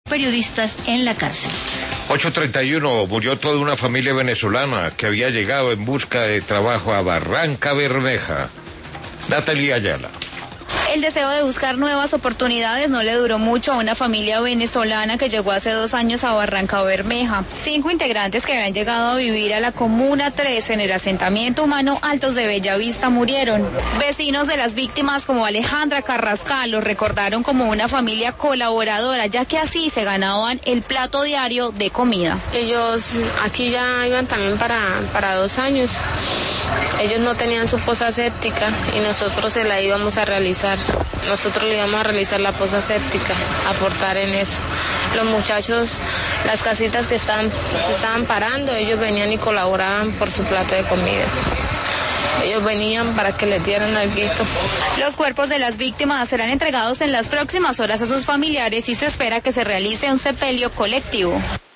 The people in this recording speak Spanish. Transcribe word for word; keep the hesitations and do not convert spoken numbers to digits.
periodistas en la cárcel. ocho treinta y uno, murió toda una familia venezolana que había llegado en busca de trabajo a Barranca Bermeja. Natalia Ayala. El deseo de buscar nuevas oportunidades no le duró mucho a una familia venezolana que llegó hace dos años a Barranca Bermeja. Cinco integrantes que habían llegado a vivir a la Comuna tres en el asentamiento humano Altos de Bellavista murieron. Vecinos de las víctimas como Alejandra Carrascal los recordaron como una familia colaboradora, ya que así se ganaban el plato diario de comida. Ellos aquí ya iban también para, para dos años. Ellos no tenían su poza séptica y nosotros se la íbamos a realizar. Nosotros le íbamos a realizar la poza séptica, aportar en eso. Los muchachos, las casitas que estaban, se estaban parando, ellos venían y colaboraban por su plato de comida. Ellos venían para que les dieran alguito. Los cuerpos de las víctimas serán entregados en las próximas horas a sus familiares y se espera que se realice un sepelio colectivo.